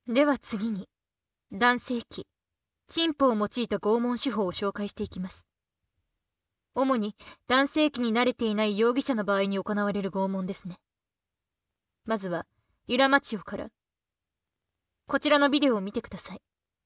では次に、男性器、チンポを用いた拷問手法を紹介していきます。主に男性器に慣れていない容疑者の場合に行われる拷問ですね。まずは、イラマチオから。こちらのビデオを見てください。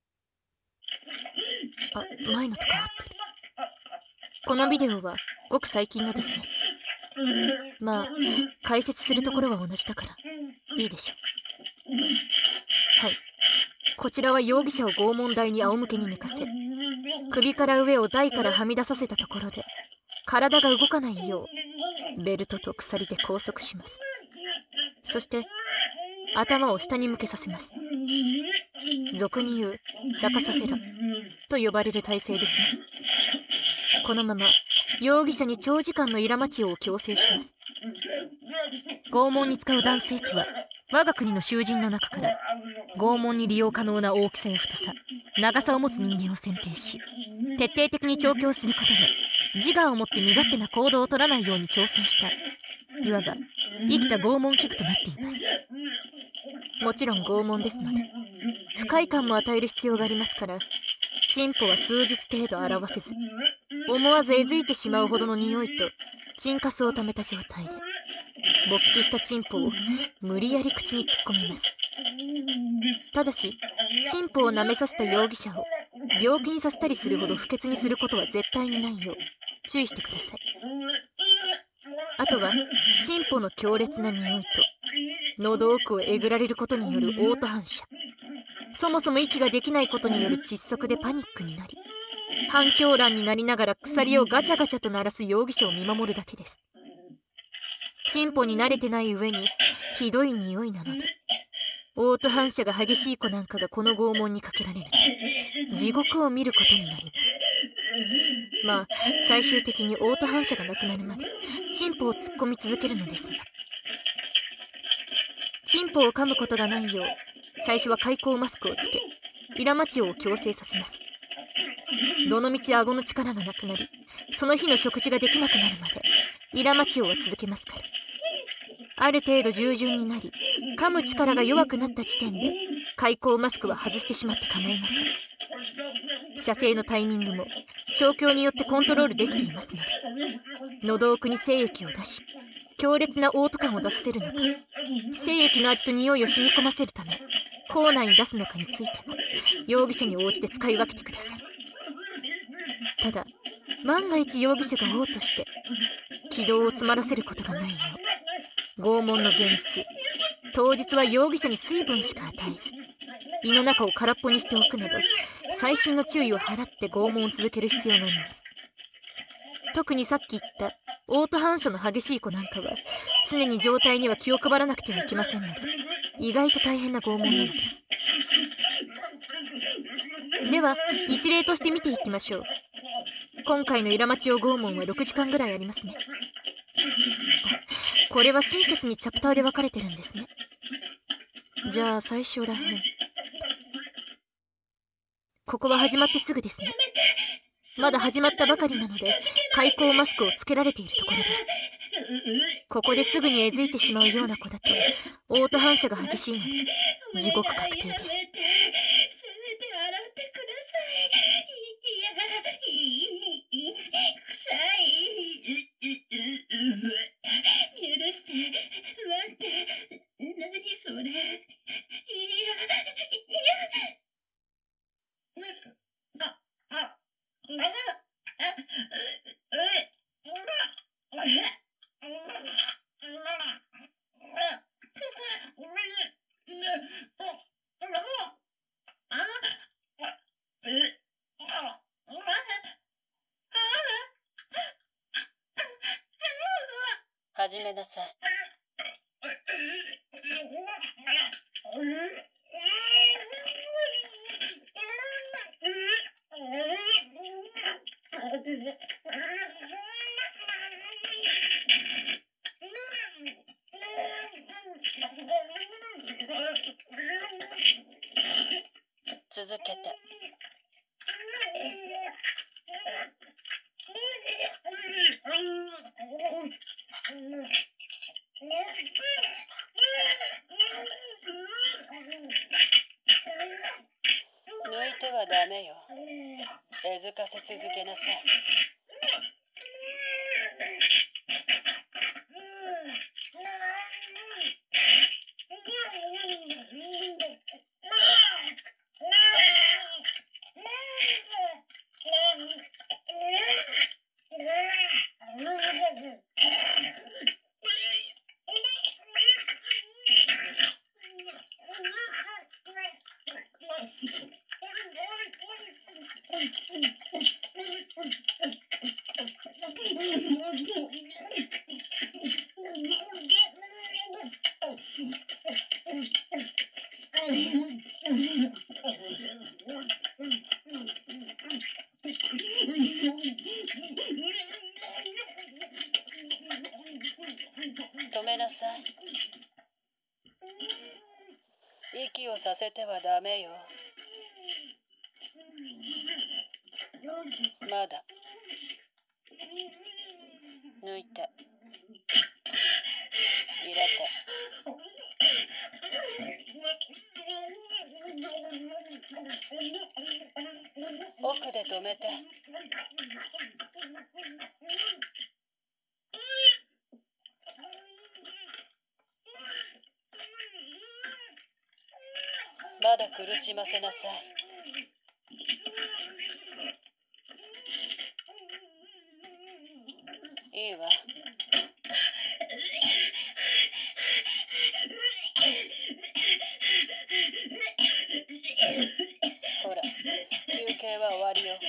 前のと変わってる。このビデオはごく最近のですね。まあ、解説するところは同じだから、いいでしょう。はい。こちらは容疑者を拷問台に仰向けに寝かせ、首から上を台からはみ出させたところで、体が動かないよう、ベルトと鎖で拘束します。そして、頭を下に向けさせます。俗に言う逆さフェラと呼ばれる体勢ですね。このまま容疑者に長時間のイラマチオを強制します。拷問に使う男性器は我が国の囚人の中から拷問に利用可能な大きさや太さ、長さを持つ人間を選定し、徹底的に調教することで自我を持って身勝手な行動を取らないように挑戦した、いわば生きた拷問器具となっています。もちろん拷問ですので不快感も与える必要がありますから、チンポは数日程度洗わせず、思わずえずいてしまうほどの匂いとチンカスを溜めた状態で勃起したチンポを無理やり口に突っ込みます。ただし、チンポを舐めさせた容疑者を病気にさせたりするほど不潔にすることは絶対にないよう注意してください。あとはチンポの強烈な匂いと喉奥をえぐられることによる嘔吐反射、そもそも息ができないことによる窒息でパニックになり、反響乱になりながら鎖をガチャガチャと鳴らす容疑者を見守るだけです。チンポに慣れてない上にひどい匂いなので、嘔吐反射が激しい子なんかがこの拷問にかけられると地獄を見ることになります。まあ最終的に嘔吐反射がなくなるまでチンポを突っ込み続けるのですが、チンポを噛むことがないよう最初は開口マスクをつけイラマチオを矯正させます。どのみち顎の力がなくなり、その日の食事ができなくなるまでイラマチオは続けますから、ある程度従順になり噛む力が弱くなった時点で開口マスクは外してしまって構いません。射精のタイミングも調教によってコントロールできていますので、喉奥に精液を出し強烈な嘔吐感を出させるのか、精液の味と匂いを染み込ませるため口内に出すのかについても容疑者に応じて使い分けてください。ただ万が一容疑者が嘔吐して気道を詰まらせることがないよう、拷問の前日当日は容疑者に水分しか与えず胃の中を空っぽにしておくなど細心の注意を払って拷問を続ける必要があります。特にさっき言った嘔吐反射の激しい子なんかは常に状態には気を配らなくてはいけませんので、意外と大変な拷問なのです。では一例として見ていきましょう。今回のイラマチオ拷問は6時間ぐらいありますね。これは親切にチャプターで分かれてるんですね。じゃあ最初らへん、ここは始まってすぐですね。まだ始まったばかりなので開口マスクをつけられているところです。ここですぐにえずいてしまうような子だと嘔吐反射が激しいので地獄確定です。せめて洗ってください。いや、臭い。許して。待って。何それ。いや。始めなさい。続けて。 てはダメよ。えずかせ続けなさい。止めなさい。息をさせてはダメよ。まだ。抜いて。入れて。奥で止めて。まだ苦しませなさい。いいわ。ほら、休憩は終わりよ。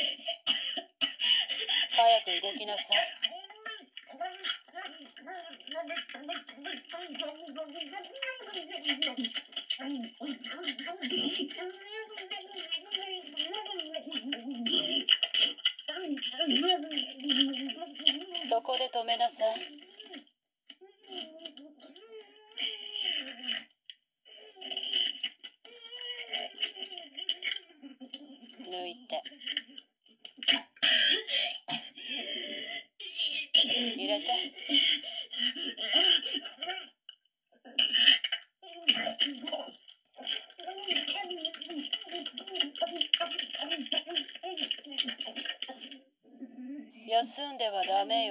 早く動きなさい。そこで止めなさい。抜いて。入れて。休んではダメよ。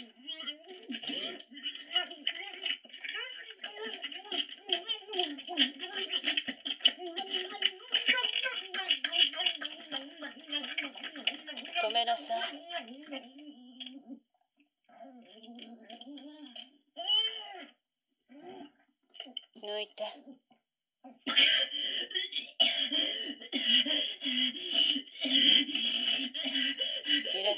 止めなさい。抜いて。入れて。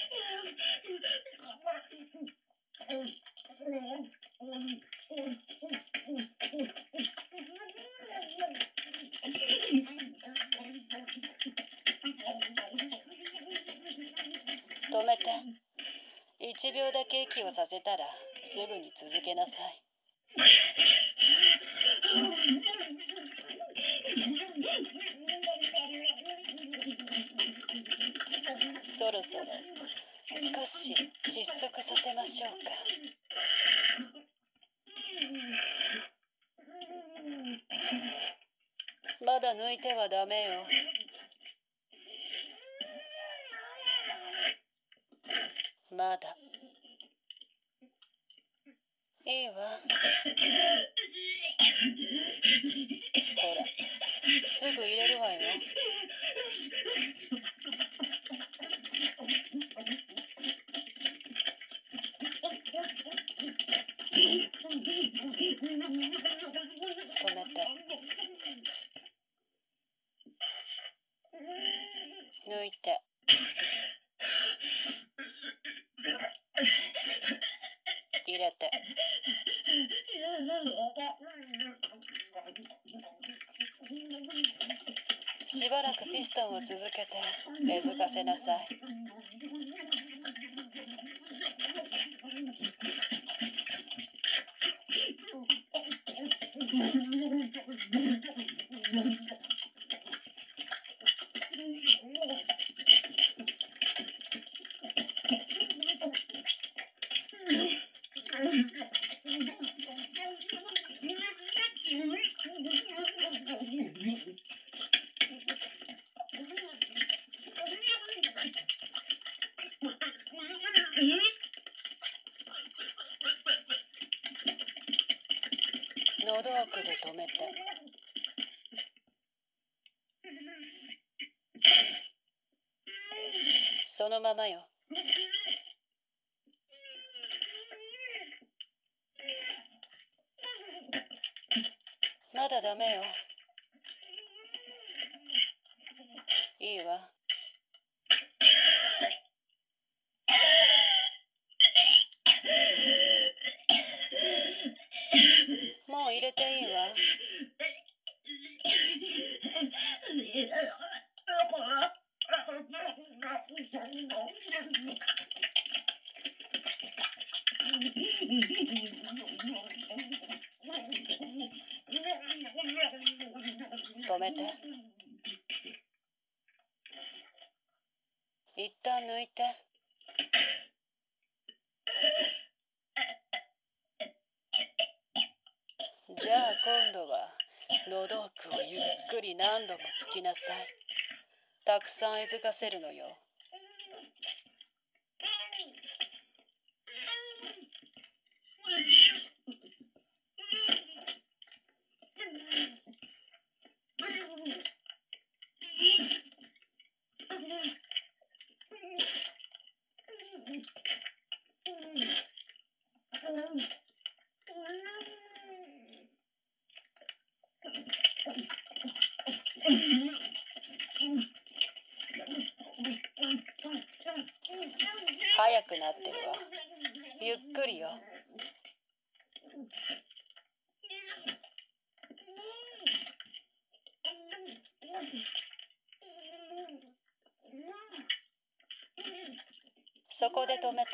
止めて。1秒だけ息をさせたらすぐに続けなさい。そろそろ少し窒息させましょうか。まだ抜いてはダメよ。まだ。いいわ。ほら、すぐ入れるわよ。止めて。抜いて。入れて。しばらくピストンを続けてえずかせなさい。 そのままよ。まだダメよ。いいわ。もう入れていいわ。止めて。一旦抜いて。じゃあ今度は喉奥をゆっくり何度もつきなさい。たくさんえずかせるのよ。早くなってるわ。ゆっくりよ。そこで止めて。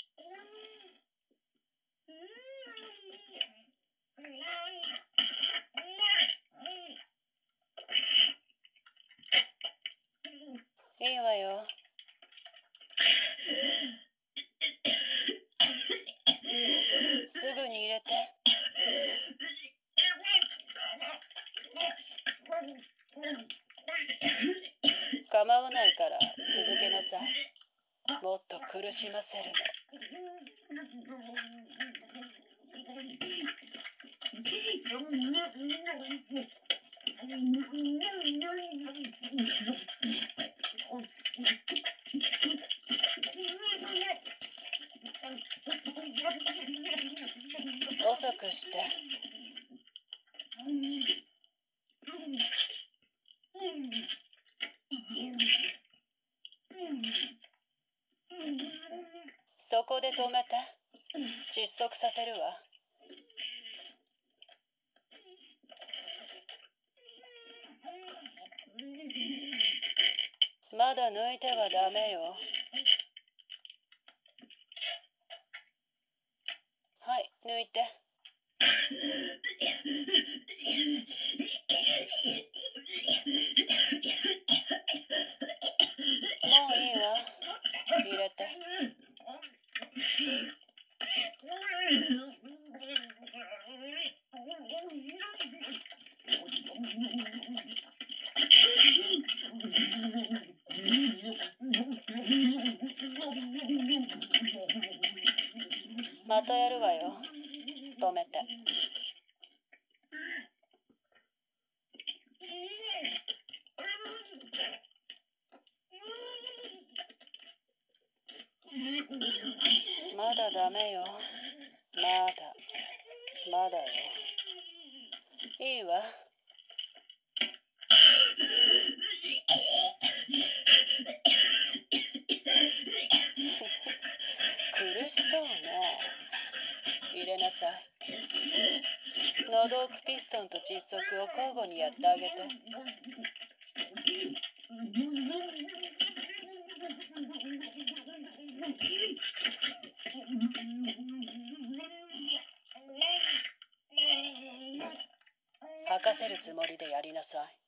いいわよ。すぐに入れて。構わないから続けなさい。もっと苦しませるの。遅くして。そこで止めて。窒息させるわ。まだ抜いてはダメよ。はい、抜いて。もういいわ。入れて。またやるわよ。止めて。まだダメよ。まだよ。いいわ。苦しそうね。入れなさい。喉奥ピストンと窒息を交互にやってあげて。吐かせるつもりでやりなさい。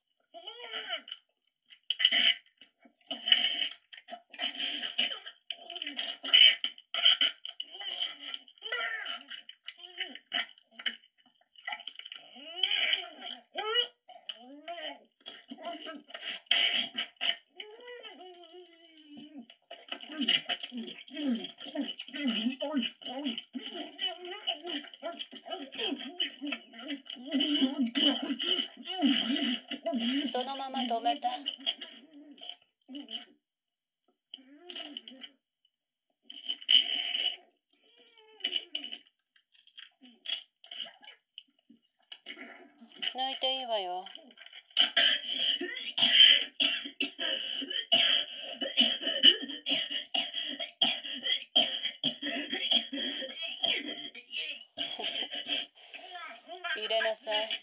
そのまま止めて。 わよ。入れなさい。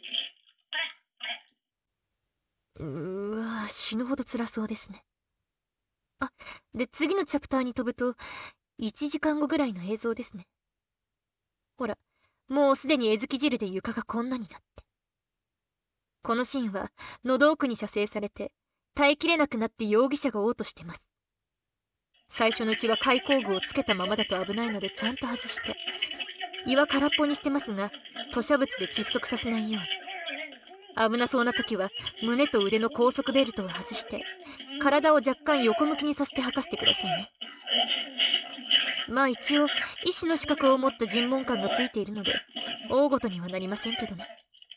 死ぬほど辛そうですね。あ、で次のチャプターに飛ぶと1時間後ぐらいの映像ですね。ほら、もうすでにえずき汁で床がこんなになって。このシーンは喉奥に射精されて耐えきれなくなって容疑者が嘔吐してます。最初のうちは開口具をつけたままだと危ないのでちゃんと外して、胃は空っぽにしてますが吐瀉物で窒息させないように。危なそうな時は胸と腕の高速ベルトを外して体を若干横向きにさせて吐かせてくださいね。まあ一応医師の資格を持った尋問官がついているので大ごとにはなりませんけどね。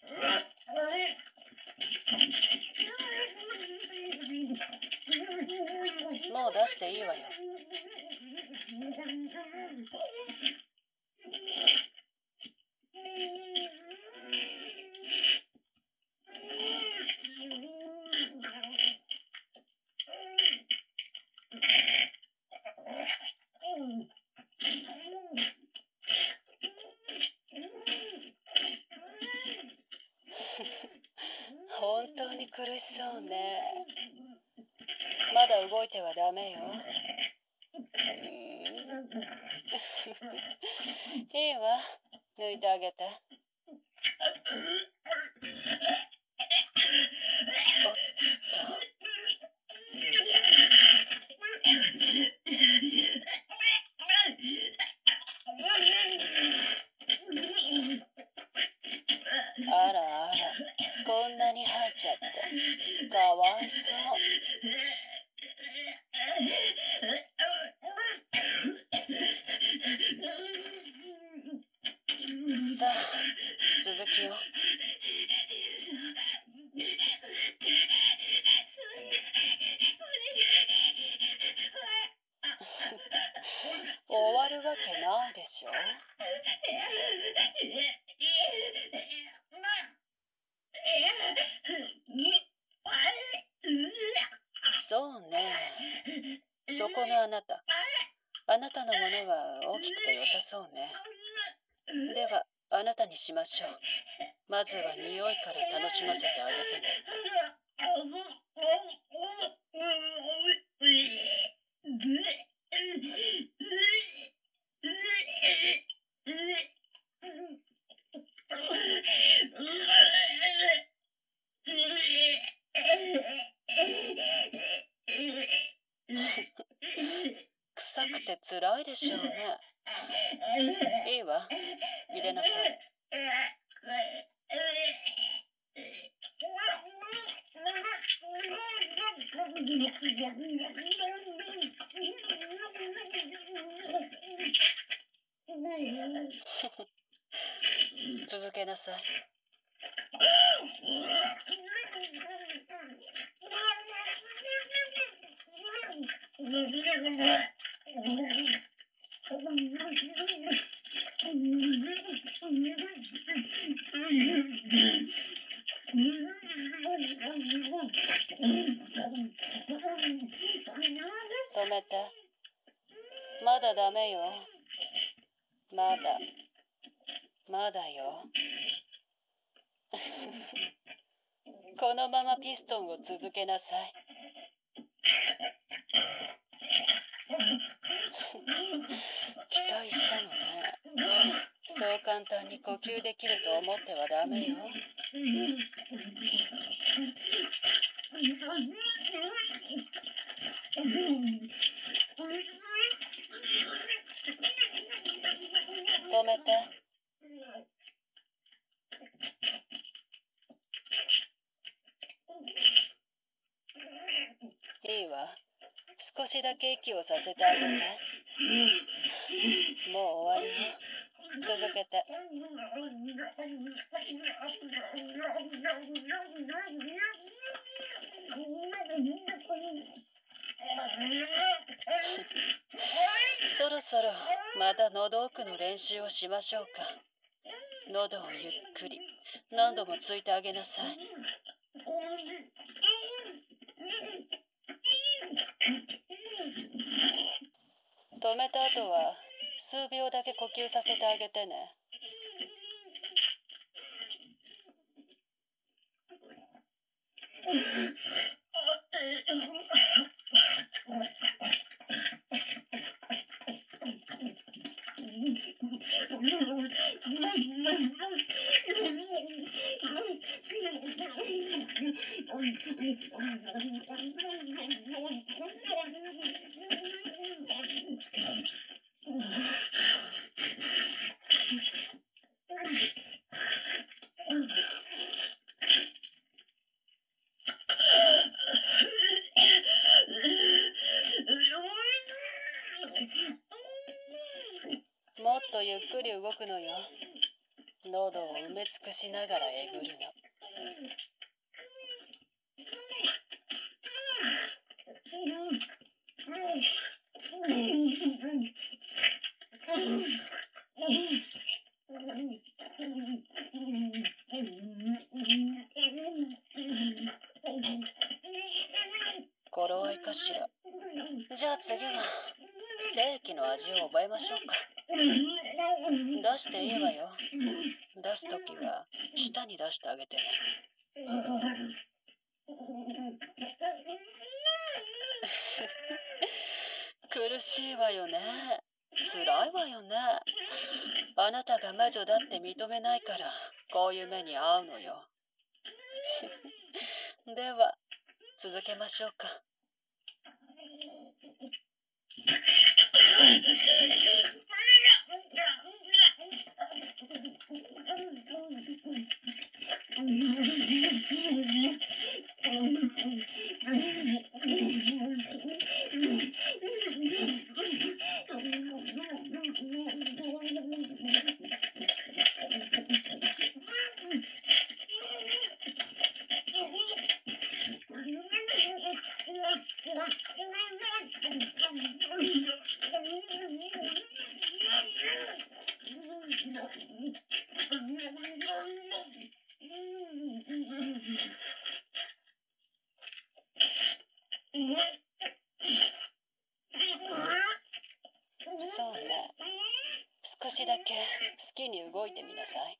もう出していいわよ。本当に苦しそうね。まだ動いてはダメよ。いいわ、抜いてあげて。おっと。あらあら、こんなに吐いちゃってかわいそう。さあ、続きよ。終わるわけないでしょ。そうね。そこのあなた。あなたのものは大きくて良さそうね。では、あなたにしましょう。まずは匂いから楽しませてあげてね。臭くてつらいでしょうね。いいわ、入れなさい。続けなさい。止めて。まだダメよ。まだよ。このままピストンを続けなさい。期待したのね。そう簡単に呼吸できると思ってはダメよ。止めて。いいわ。少しだけ息をさせてあげて。もう終わりよ。続けて。そろそろまた喉奥の練習をしましょうか。 喉をゆっくり何度もついてあげなさい。止めた後は数秒だけ呼吸させてあげてね。もっとゆっくり動くのよ。喉を埋め尽くしながらえぐるの。頃合いかしら。じゃあ次は正規の味を覚えましょうか。出していいわよ。出すときは舌に出してあげてね。苦しいわよね。辛いわよね。あなたが魔女だって認めないからこういう目に遭うのよ。では続けましょうか。そうね。少しだけ好きに動いてみなさい。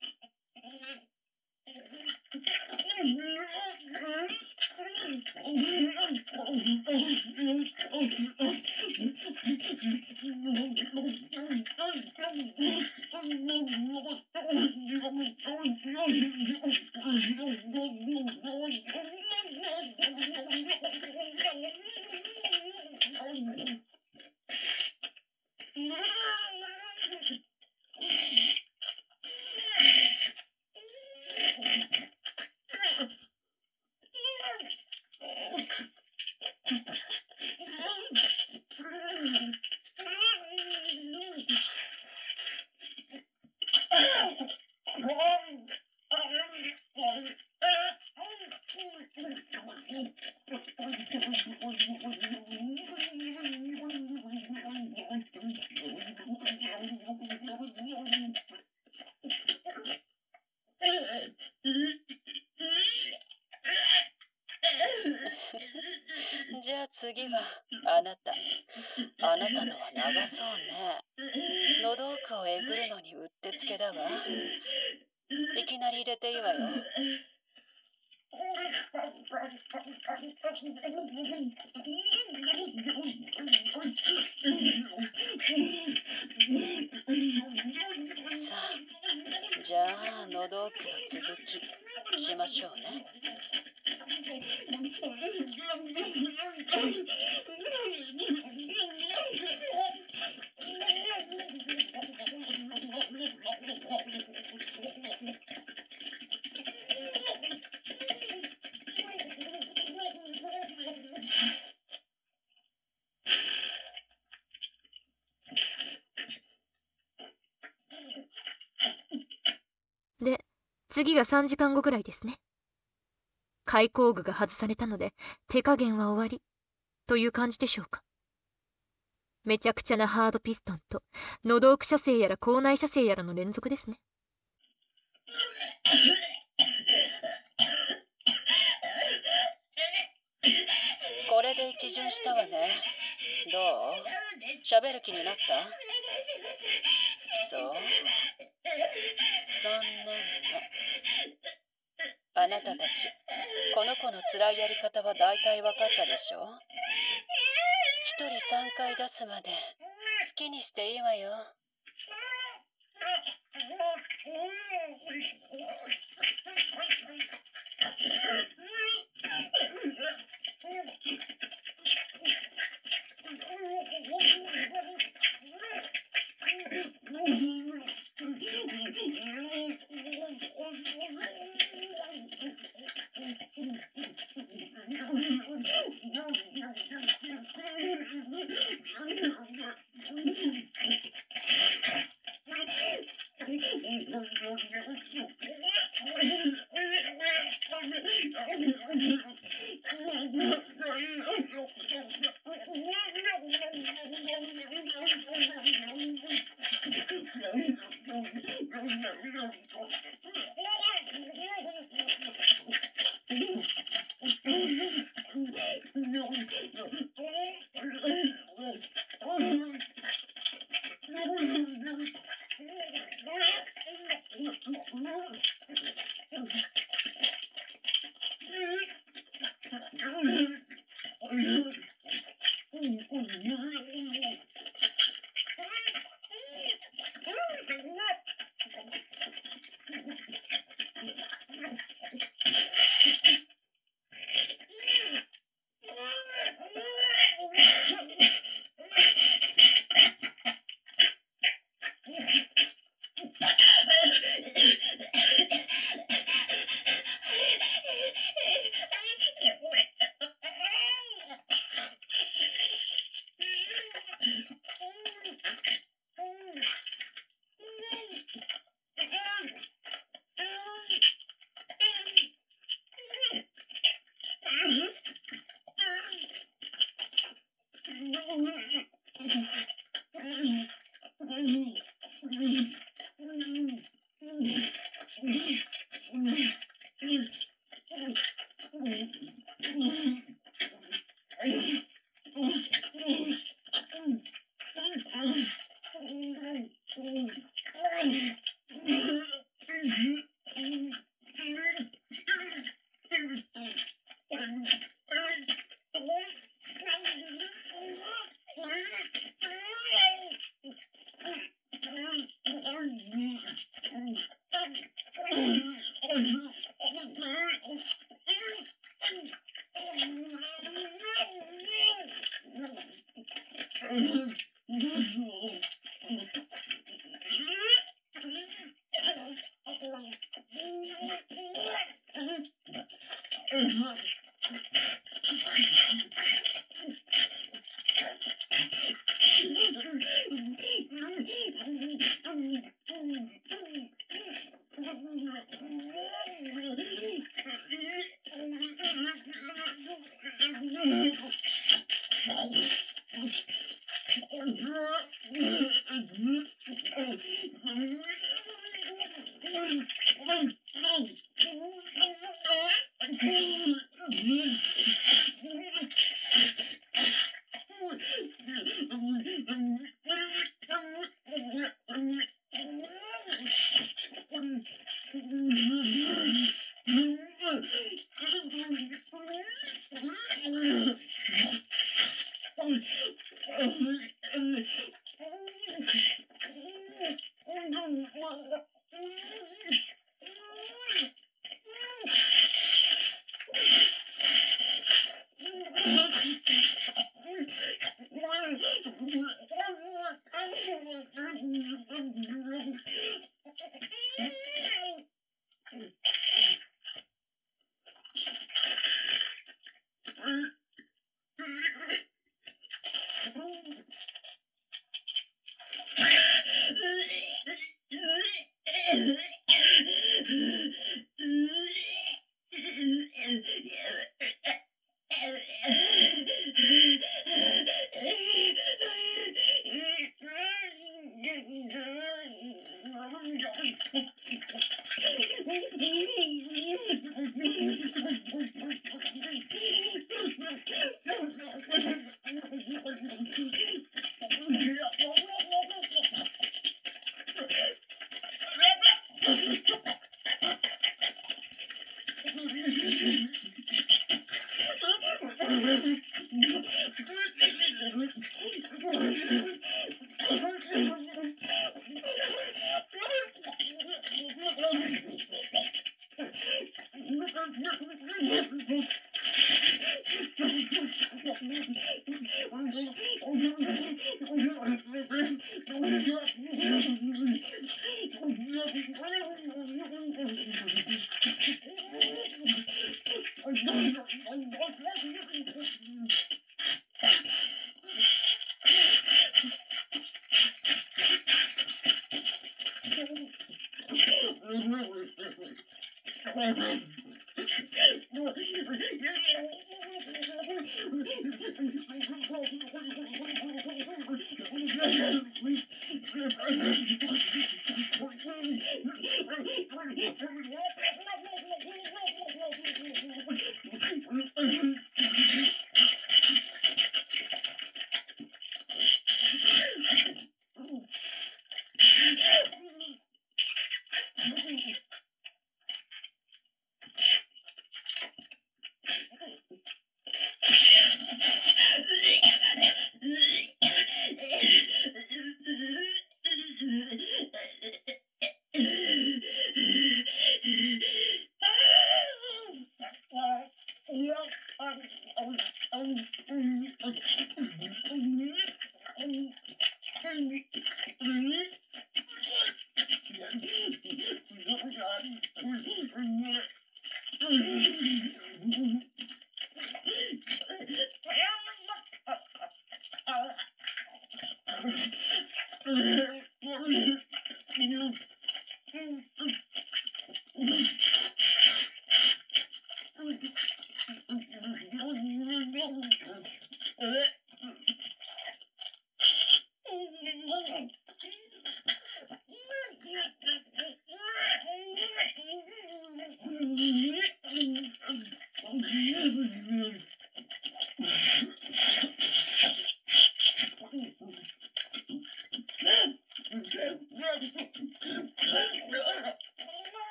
じゃあ次はあなたのは長そうね。喉奥をえぐるのにうってつけだわ。いきなり入れていいわよ。さあ、じゃあ喉奥の続きしましょうね。 で、次が3時間後ぐらいですね。開口具が外されたので手加減は終わりという感じでしょうか。めちゃくちゃなハードピストンと喉奥射精やら口内射精やらの連続ですね。 これで一巡したわね。どう？喋る気になった？そう。残念ね。あなたたち、この子の辛いやり方は大体分かったでしょ？一人3回出すまで好きにしていいわよ。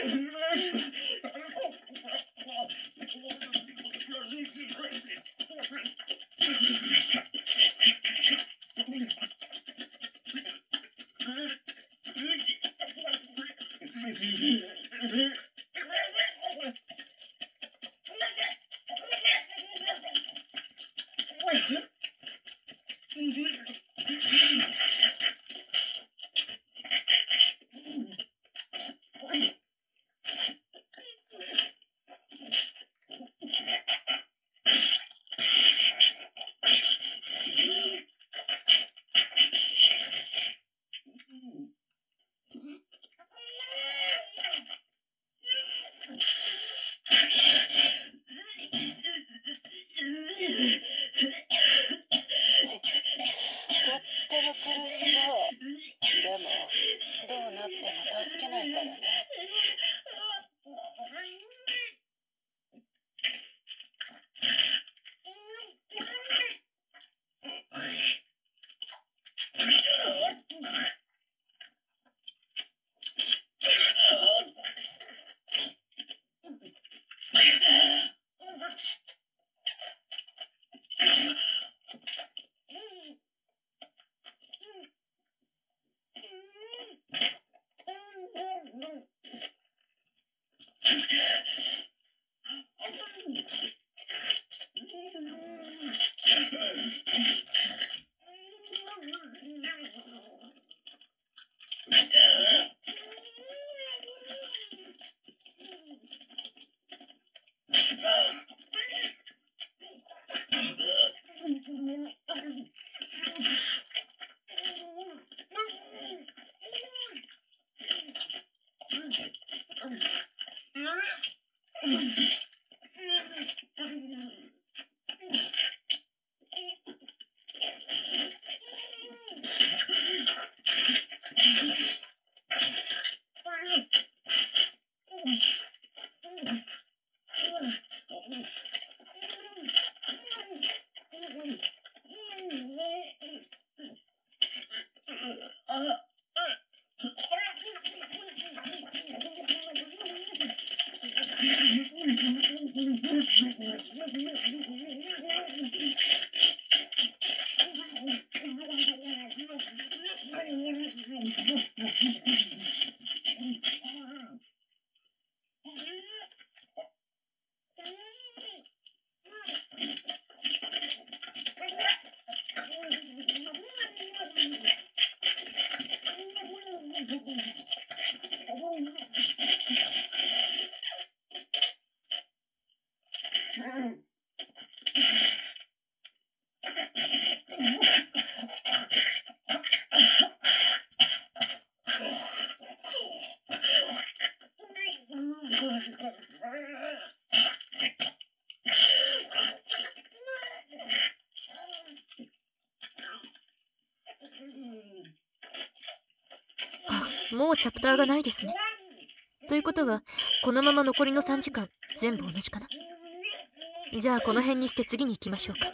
苦しそう。でもどうなっても助けないからね。 もうチャプターがないですね。ということはこのまま残りの3時間全部同じかな。じゃあこの辺にして次に行きましょうか。